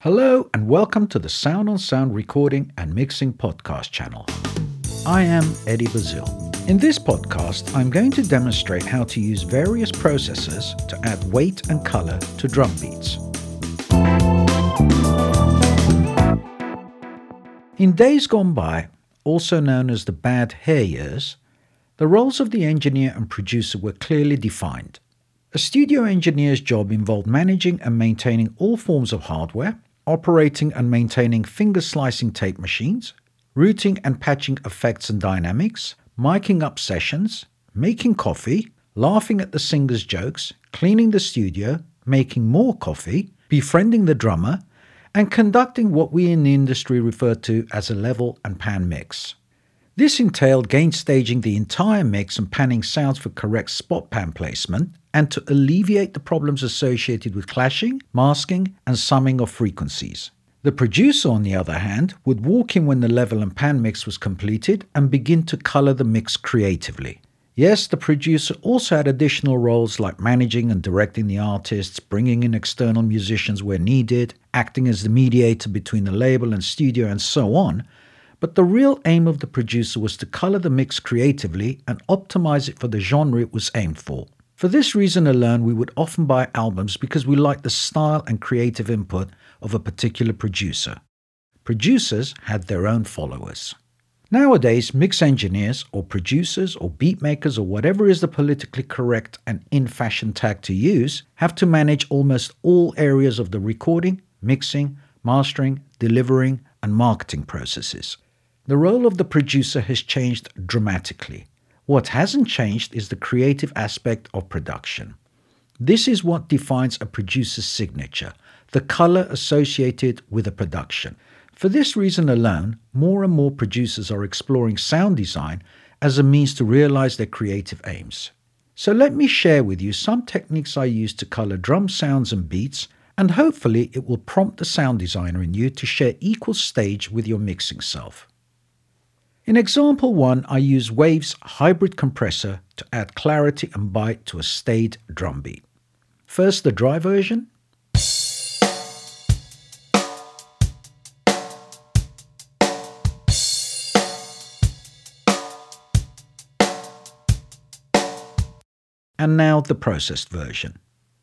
Hello and welcome to the Sound on Sound recording and mixing podcast channel. I am Eddie Bazil. In this podcast, I'm going to demonstrate how to use various processors to add weight and color to drum beats. In days gone by, also known as the bad hair years, the roles of the engineer and producer were clearly defined. A studio engineer's job involved managing and maintaining all forms of hardware, operating and maintaining finger-slicing tape machines, routing and patching effects and dynamics, miking up sessions, making coffee, laughing at the singer's jokes, cleaning the studio, making more coffee, befriending the drummer, and conducting what we in the industry refer to as a level and pan mix. This entailed gain-staging the entire mix and panning sounds for correct spot pan placement, and to alleviate the problems associated with clashing, masking, and summing of frequencies. The producer, on the other hand, would walk in when the level and pan mix was completed and begin to color the mix creatively. Yes, the producer also had additional roles like managing and directing the artists, bringing in external musicians where needed, acting as the mediator between the label and studio, and so on. But the real aim of the producer was to color the mix creatively and optimize it for the genre it was aimed for. For this reason alone, we would often buy albums because we liked the style and creative input of a particular producer. Producers had their own followers. Nowadays, mix engineers or producers or beat makers or whatever is the politically correct and in-fashion tag to use have to manage almost all areas of the recording, mixing, mastering, delivering, and marketing processes. The role of the producer has changed dramatically. What hasn't changed is the creative aspect of production. This is what defines a producer's signature, the color associated with a production. For this reason alone, more and more producers are exploring sound design as a means to realize their creative aims. So let me share with you some techniques I use to color drum sounds and beats, and hopefully it will prompt the sound designer in you to share equal stage with your mixing self. In example 1, I use Waves hybrid compressor to add clarity and bite to a staid drum beat. First, the dry version. And now the processed version.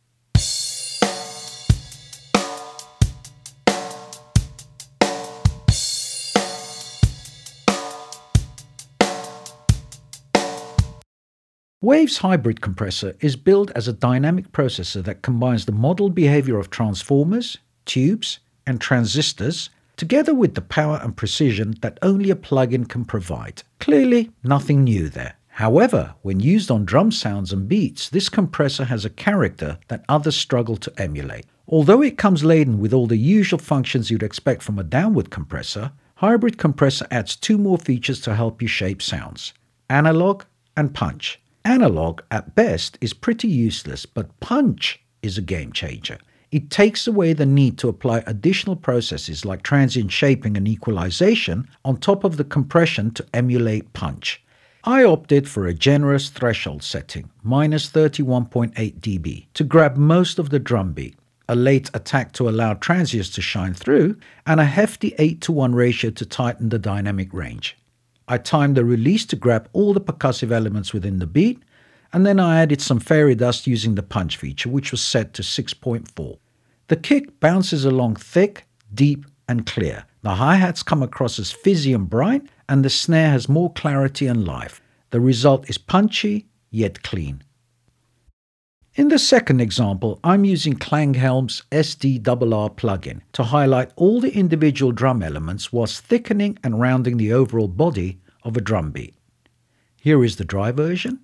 Waves hybrid compressor is built as a dynamic processor that combines the modeled behavior of transformers, tubes, and transistors together with the power and precision that only a plug-in can provide. Clearly, nothing new there. However, when used on drum sounds and beats, this compressor has a character that others struggle to emulate. Although it comes laden with all the usual functions you'd expect from a downward compressor, hybrid compressor adds 2 more features to help you shape sounds: analog and punch. Analog, at best, is pretty useless, but punch is a game changer. It takes away the need to apply additional processes like transient shaping and equalization on top of the compression to emulate punch. I opted for a generous threshold setting, minus 31.8 dB, to grab most of the drum beat, a late attack to allow transients to shine through, and a hefty 8:1 ratio to tighten the dynamic range. I timed the release to grab all the percussive elements within the beat, and then I added some fairy dust using the punch feature, which was set to 6.4. The kick bounces along thick, deep, and clear. The hi-hats come across as fizzy and bright, and the snare has more clarity and life. The result is punchy, yet clean. In the second example, I'm using Klanghelm's SDRR plugin to highlight all the individual drum elements whilst thickening and rounding the overall body of a drum beat. Here is the dry version.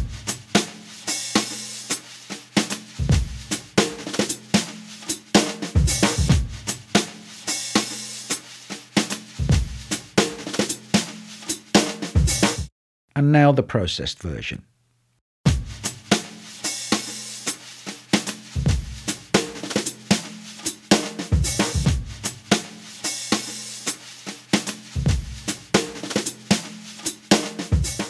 And now the processed version.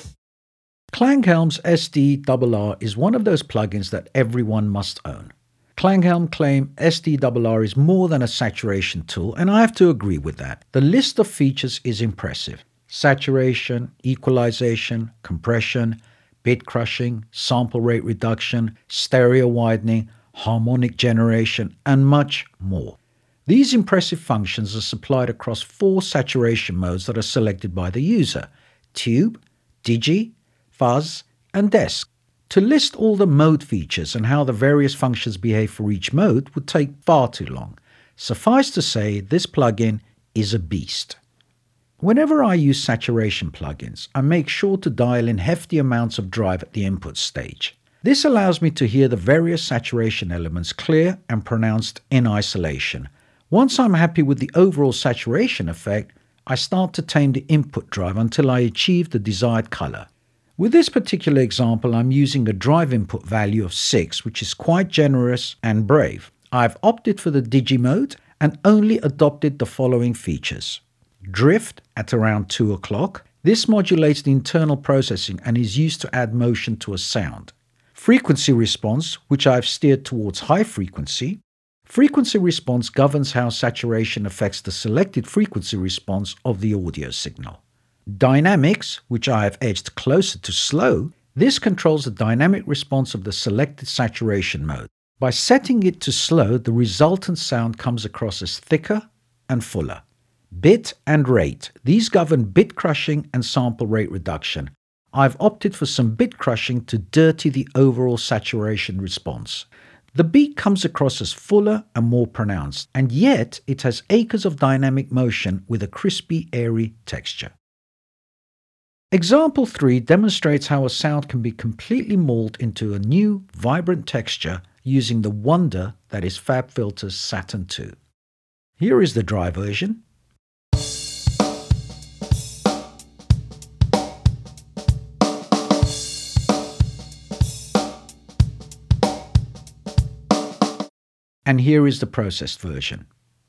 Klanghelm's SDRR is one of those plugins that everyone must own. Klanghelm claim SDRR is more than a saturation tool, and I have to agree with that. The list of features is impressive. Saturation, equalization, compression, bit crushing, sample rate reduction, stereo widening, harmonic generation, and much more. These impressive functions are supplied across 4 saturation modes that are selected by the user: Tube, Digi, Fuzz, and Desk. To list all the mode features and how the various functions behave for each mode would take far too long. Suffice to say, this plugin is a beast. Whenever I use saturation plugins, I make sure to dial in hefty amounts of drive at the input stage. This allows me to hear the various saturation elements clear and pronounced in isolation. Once I'm happy with the overall saturation effect, I start to tame the input drive until I achieve the desired color. With this particular example, I'm using a drive input value of 6, which is quite generous and brave. I've opted for the Digi mode and only adopted the following features. Drift at around 2 o'clock. This modulates the internal processing and is used to add motion to a sound. Frequency response, which I've steered towards high frequency. Frequency response governs how saturation affects the selected frequency response of the audio signal. Dynamics, which I have edged closer to slow, this controls the dynamic response of the selected saturation mode. By setting it to slow, the resultant sound comes across as thicker and fuller. Bit and rate, these govern bit crushing and sample rate reduction. I've opted for some bit crushing to dirty the overall saturation response. The beat comes across as fuller and more pronounced, and yet it has acres of dynamic motion with a crispy, airy texture. Example 3 demonstrates how a sound can be completely molded into a new, vibrant texture using the wonder that is FabFilter's Saturn II. Here is the dry version. And here is the processed version.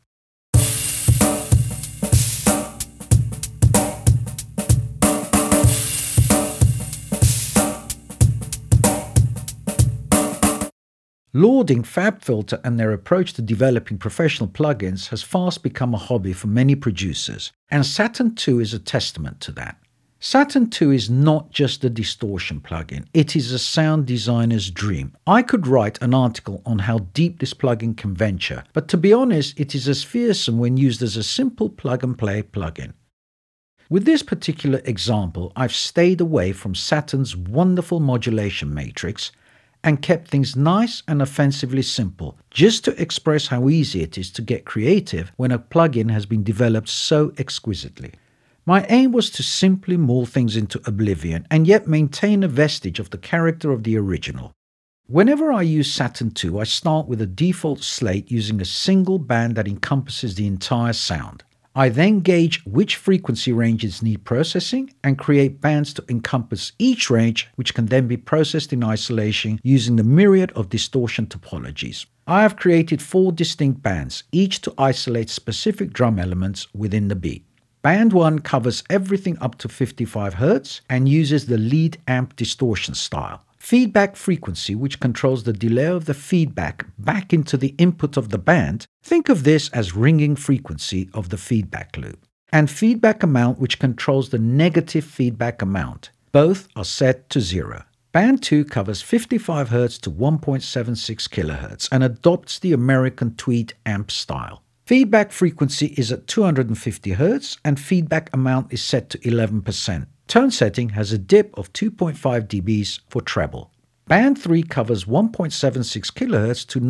Lauding FabFilter and their approach to developing professional plugins has fast become a hobby for many producers, and Saturn II is a testament to that. Saturn II is not just a distortion plugin, it is a sound designer's dream. I could write an article on how deep this plugin can venture, but to be honest, it is as fearsome when used as a simple plug-and-play plugin. With this particular example, I've stayed away from Saturn's wonderful modulation matrix and kept things nice and offensively simple, just to express how easy it is to get creative when a plugin has been developed so exquisitely. My aim was to simply mold things into oblivion and yet maintain a vestige of the character of the original. Whenever I use Saturn II, I start with a default slate using a single band that encompasses the entire sound. I then gauge which frequency ranges need processing and create bands to encompass each range, which can then be processed in isolation using the myriad of distortion topologies. I have created 4 distinct bands, each to isolate specific drum elements within the beat. Band 1 covers everything up to 55 Hz and uses the lead amp distortion style. Feedback frequency, which controls the delay of the feedback back into the input of the band, think of this as ringing frequency of the feedback loop. And feedback amount, which controls the negative feedback amount. Both are set to 0. Band 2 covers 55 Hz to 1.76 kHz and adopts the American Tweed amp style. Feedback frequency is at 250 Hz and feedback amount is set to 11%. Tone setting has a dip of 2.5 dB for treble. Band 3 covers 1.76 kHz to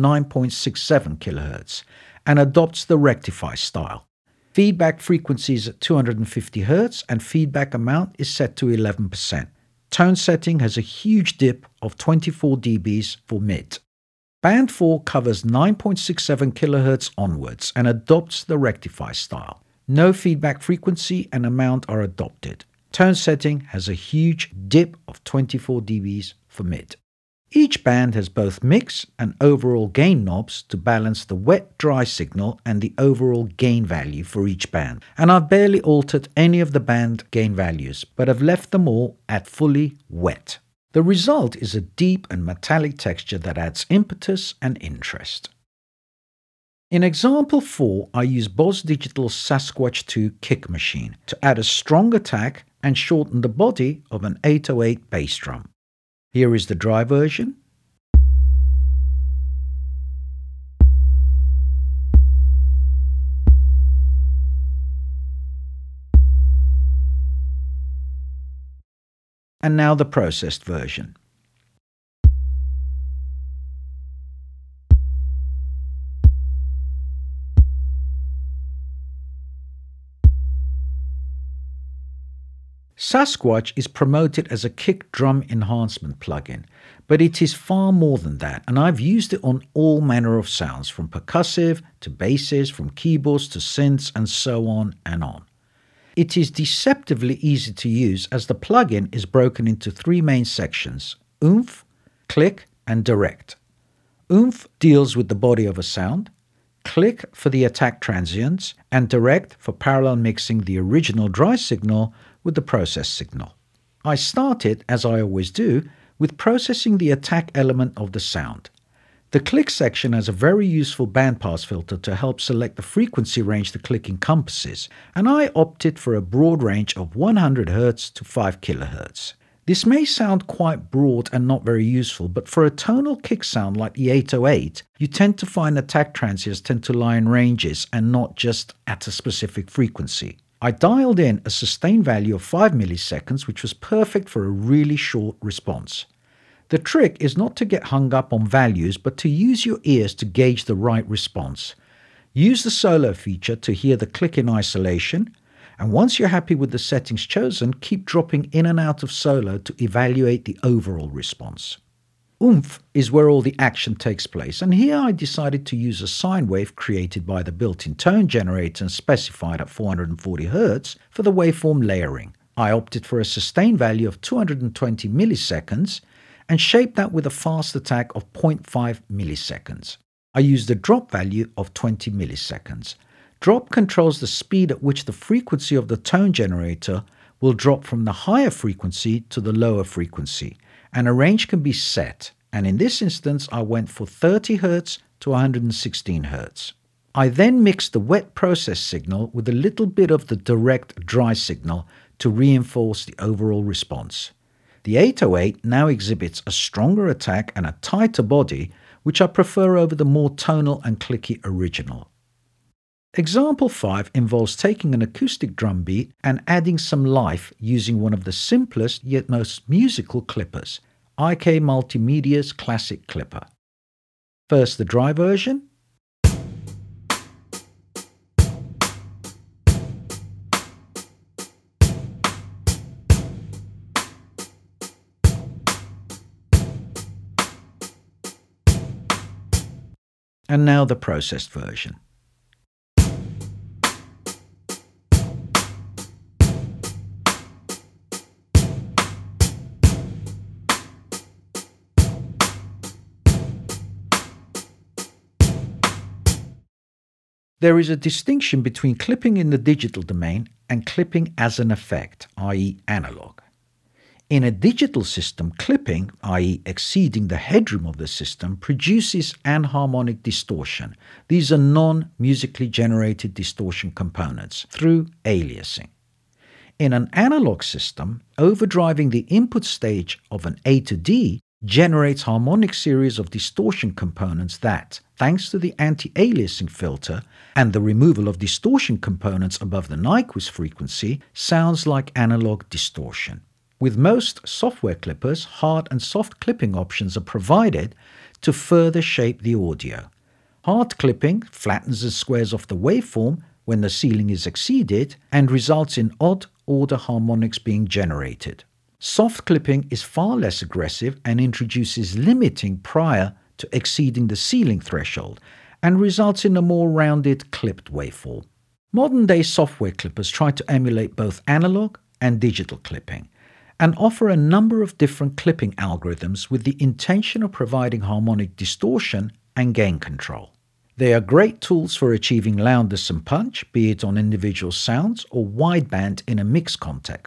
9.67 kHz and adopts the rectify style. Feedback frequency is at 250 Hz and feedback amount is set to 11%. Tone setting has a huge dip of 24 dB for mid. Band 4 covers 9.67 kHz onwards and adopts the rectify style. No feedback frequency and amount are adopted. Tone setting has a huge dip of 24 dB for mid. Each band has both mix and overall gain knobs to balance the wet-dry signal and the overall gain value for each band. And I've barely altered any of the band gain values, but have left them all at fully wet. The result is a deep and metallic texture that adds impetus and interest. In example 4, I use Boss Digital's Sasquatch 2 kick machine to add a strong attack and shorten the body of an 808 bass drum. Here is the dry version. And now the processed version. Sasquatch is promoted as a kick drum enhancement plugin, but it is far more than that, and I've used it on all manner of sounds, from percussive to basses, from keyboards to synths, and so on and on. It is deceptively easy to use, as the plugin is broken into 3 main sections: oomph, click, and direct. Oomph deals with the body of a sound, click for the attack transients, and direct for parallel mixing the original dry signal with the process signal. I started, as I always do, with processing the attack element of the sound. The click section has a very useful bandpass filter to help select the frequency range the click encompasses, and I opted for a broad range of 100 Hz to 5 kHz. This may sound quite broad and not very useful, but for a tonal kick sound like the 808, you tend to find attack transients tend to lie in ranges and not just at a specific frequency. I dialed in a sustained value of 5 milliseconds, which was perfect for a really short response. The trick is not to get hung up on values, but to use your ears to gauge the right response. Use the solo feature to hear the click in isolation, and once you're happy with the settings chosen, keep dropping in and out of solo to evaluate the overall response. Oomph is where all the action takes place, and here I decided to use a sine wave created by the built-in tone generator and specified at 440 Hz for the waveform layering. I opted for a sustained value of 220 milliseconds and shaped that with a fast attack of 0.5 milliseconds. I used a drop value of 20 milliseconds. Drop controls the speed at which the frequency of the tone generator will drop from the higher frequency to the lower frequency, and a range can be set, and in this instance I went for 30 Hz to 116 Hz. I then mixed the wet process signal with a little bit of the direct dry signal to reinforce the overall response. The 808 now exhibits a stronger attack and a tighter body, which I prefer over the more tonal and clicky original. Example 5 involves taking an acoustic drum beat and adding some life using one of the simplest yet most musical clippers, IK Multimedia's classic clipper. First the dry version. And now the processed version. There is a distinction between clipping in the digital domain and clipping as an effect, i.e. analog. In a digital system, clipping, i.e. exceeding the headroom of the system, produces anharmonic distortion. These are non-musically generated distortion components through aliasing. In an analog system, overdriving the input stage of an A to D generates harmonic series of distortion components that, thanks to the anti-aliasing filter and the removal of distortion components above the Nyquist frequency, sounds like analog distortion. With most software clippers, hard and soft clipping options are provided to further shape the audio. Hard clipping flattens and squares off the waveform when the ceiling is exceeded and results in odd order harmonics being generated. Soft clipping is far less aggressive and introduces limiting prior to exceeding the ceiling threshold and results in a more rounded clipped waveform. Modern-day software clippers try to emulate both analog and digital clipping and offer a number of different clipping algorithms with the intention of providing harmonic distortion and gain control. They are great tools for achieving loudness and punch, be it on individual sounds or wideband in a mix context,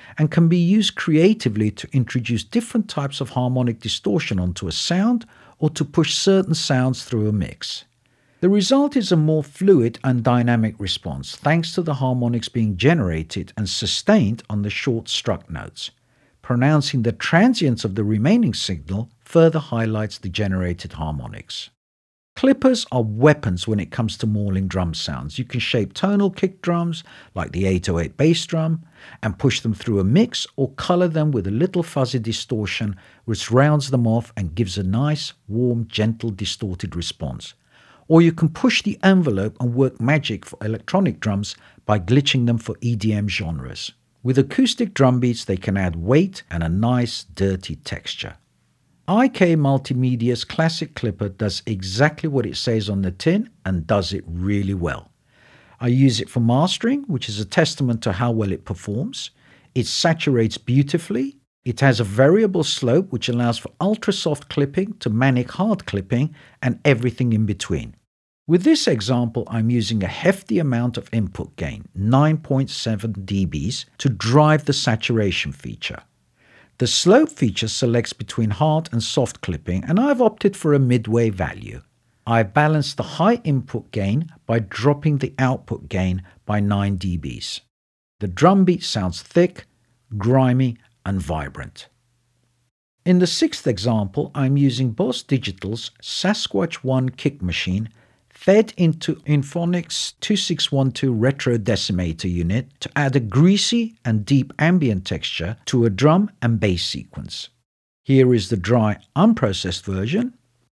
and can be used creatively to introduce different types of harmonic distortion onto a sound or to push certain sounds through a mix. The result is a more fluid and dynamic response thanks to the harmonics being generated and sustained on the short struck notes. Pronouncing the transients of the remaining signal further highlights the generated harmonics. Clippers are weapons when it comes to mauling drum sounds. You can shape tonal kick drums, like the 808 bass drum, and push them through a mix or color them with a little fuzzy distortion which rounds them off and gives a nice, warm, gentle, distorted response. Or you can push the envelope and work magic for electronic drums by glitching them for EDM genres. With acoustic drum beats, they can add weight and a nice, dirty texture. IK Multimedia's classic clipper does exactly what it says on the tin and does it really well. I use it for mastering, which is a testament to how well it performs. It saturates beautifully. It has a variable slope which allows for ultra soft clipping to manic hard clipping and everything in between. With this example, I'm using a hefty amount of input gain, 9.7 dBs, to drive the saturation feature. The slope feature selects between hard and soft clipping, and I've opted for a midway value. I balanced the high input gain by dropping the output gain by 9 dBs. The drum beat sounds thick, grimy, and vibrant. In the sixth example, I'm using Boss Digital's Sasquatch One kick machine fed into Inphonics 2612 Retro Decimator unit to add a greasy and deep ambient texture to a drum and bass sequence. Here is the dry, unprocessed version.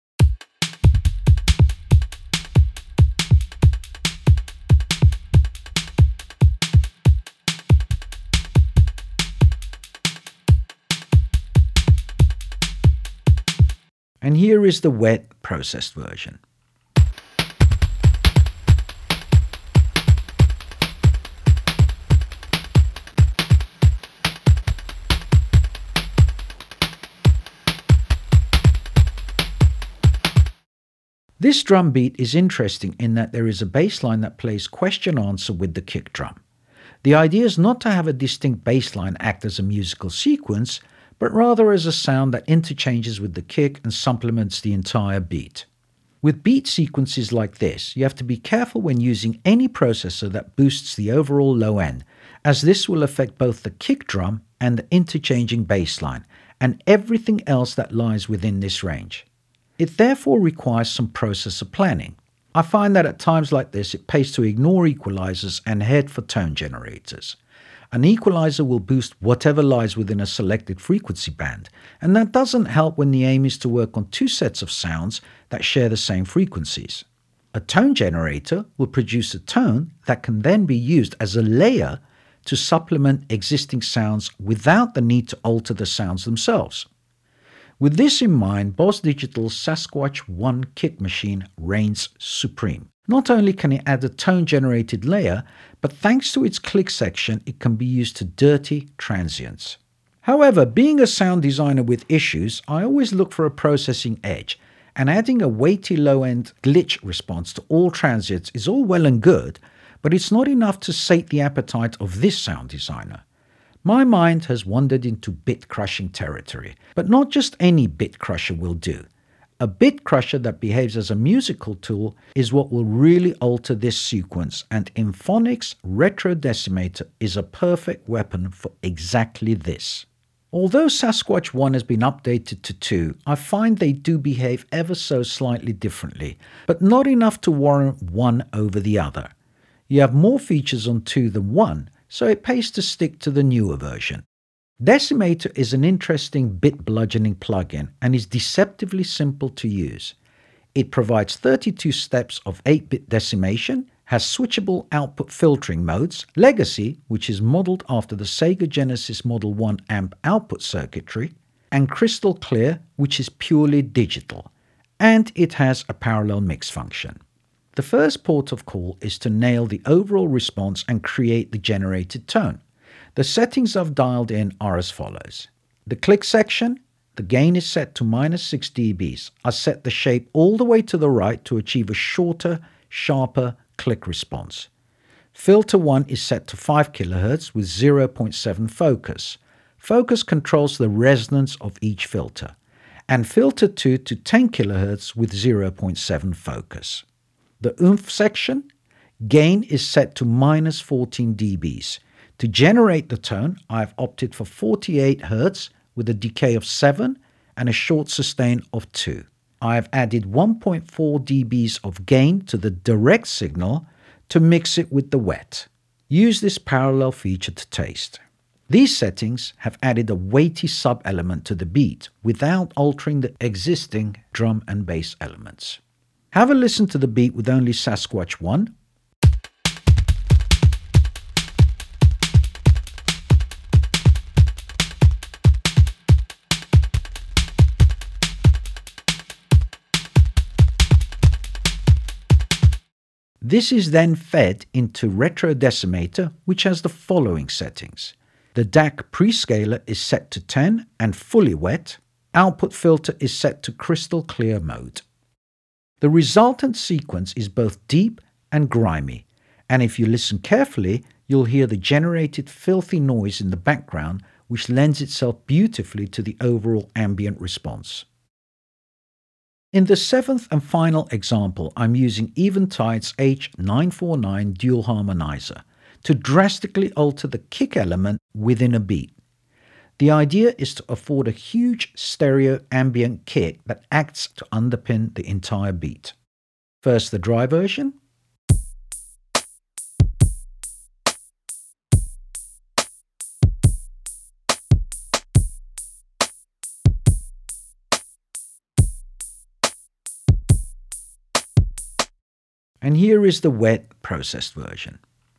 And here is the wet, processed version. This drum beat is interesting in that there is a bass line that plays question-answer with the kick drum. The idea is not to have a distinct bass line act as a musical sequence, but rather as a sound that interchanges with the kick and supplements the entire beat. With beat sequences like this, you have to be careful when using any processor that boosts the overall low end, as this will affect both the kick drum and the interchanging bass line, and everything else that lies within this range. It therefore requires some processor planning. I find that at times like this, it pays to ignore equalizers and head for tone generators. An equalizer will boost whatever lies within a selected frequency band, and that doesn't help when the aim is to work on two sets of sounds that share the same frequencies. A tone generator will produce a tone that can then be used as a layer to supplement existing sounds without the need to alter the sounds themselves. With this in mind, Boss Digital's Sasquatch One kick machine reigns supreme. Not only can it add a tone-generated layer, but thanks to its click section, it can be used to dirty transients. However, being a sound designer with issues, I always look for a processing edge, and adding a weighty low-end glitch response to all transients is all well and good, but it's not enough to sate the appetite of this sound designer. My mind has wandered into bit-crushing territory, but not just any bit crusher will do. A bit crusher that behaves as a musical tool is what will really alter this sequence, and Inphonics Retro Decimator is a perfect weapon for exactly this. Although Sasquatch 1 has been updated to 2, I find they do behave ever so slightly differently, but not enough to warrant one over the other. You have more features on 2 than 1, so it pays to stick to the newer version. Decimator is an interesting bit bludgeoning plugin and is deceptively simple to use. It provides 32 steps of 8-bit decimation, has switchable output filtering modes, Legacy, which is modeled after the Sega Genesis Model 1 amp output circuitry, and Crystal Clear, which is purely digital, and it has a parallel mix function. The first port of call is to nail the overall response and create the generated tone. The settings I've dialed in are as follows. The click section, the gain is set to -6 dBs. I set the shape all the way to the right to achieve a shorter, sharper click response. Filter 1 is set to 5 kHz with 0.7 focus. Focus controls the resonance of each filter. And filter 2 to 10 kHz with 0.7 focus. The oomph section, gain is set to minus 14 dBs. To generate the tone, I've opted for 48 Hz with a decay of 7 and a short sustain of 2. I've added 1.4 dBs of gain to the direct signal to mix it with the wet. Use this parallel feature to taste. These settings have added a weighty sub-element to the beat without altering the existing drum and bass elements. Have a listen to the beat with only Sasquatch 1. This is then fed into Retro Decimator, which has the following settings. The DAC prescaler is set to 10 and fully wet. Output filter is set to crystal clear mode. The resultant sequence is both deep and grimy, and if you listen carefully, you'll hear the generated filthy noise in the background, which lends itself beautifully to the overall ambient response. In the seventh and final example, I'm using Eventide's H949 dual harmonizer to drastically alter the kick element within a beat. The idea is to afford a huge stereo ambient kick that acts to underpin the entire beat. First, the dry version. And here is the wet processed version.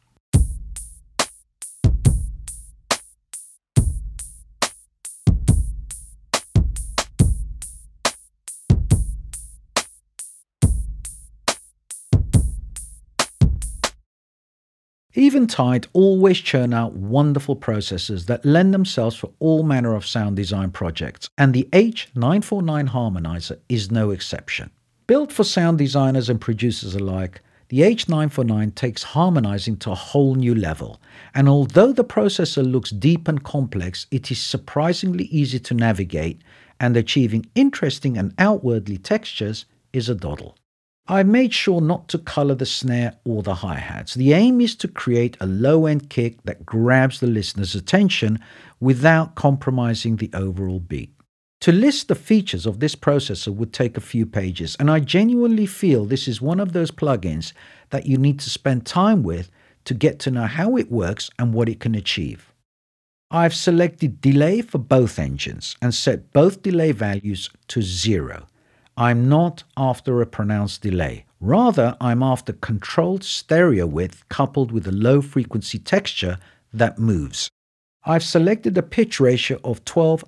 Eventide always churn out wonderful processors that lend themselves for all manner of sound design projects, and the H949 Harmonizer is no exception. Built for sound designers and producers alike, the H949 takes harmonizing to a whole new level, and although the processor looks deep and complex, it is surprisingly easy to navigate, and achieving interesting and outwardly textures is a doddle. I made sure not to color the snare or the hi-hats. The aim is to create a low-end kick that grabs the listener's attention without compromising the overall beat. To list the features of this processor would take a few pages, and I genuinely feel this is one of those plugins that you need to spend time with to get to know how it works and what it can achieve. I've selected delay for both engines and set both delay values to 0. I'm not after a pronounced delay. Rather, I'm after controlled stereo width coupled with a low frequency texture that moves. I've selected a pitch ratio of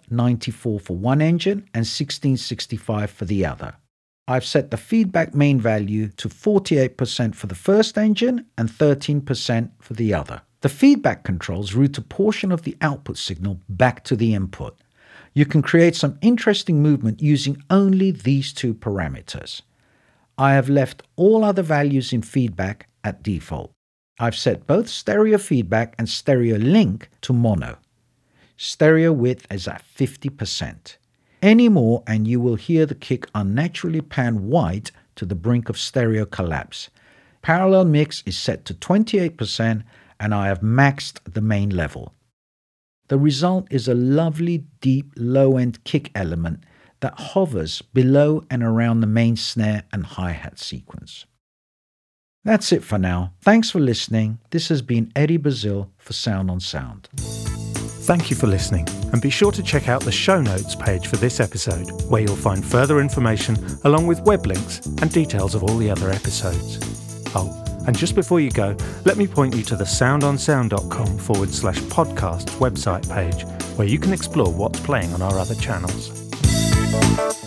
1294 for one engine and 1665 for the other. I've set the feedback main value to 48% for the first engine and 13% for the other. The feedback controls route a portion of the output signal back to the input. You can create some interesting movement using only these two parameters. I have left all other values in feedback at default. I've set both stereo feedback and stereo link to mono. Stereo width is at 50%. Any more and you will hear the kick unnaturally pan wide to the brink of stereo collapse. Parallel mix is set to 28% and I have maxed the main level. The result is a lovely deep low-end kick element that hovers below and around the main snare and hi-hat sequence. That's it for now. Thanks for listening. This has been Eddie Bazil for Sound on Sound. Thank you for listening, and be sure to check out the show notes page for this episode, where you'll find further information along with web links and details of all the other episodes. Oh, and just before you go, let me point you to the soundonsound.com/podcast website page, where you can explore what's playing on our other channels.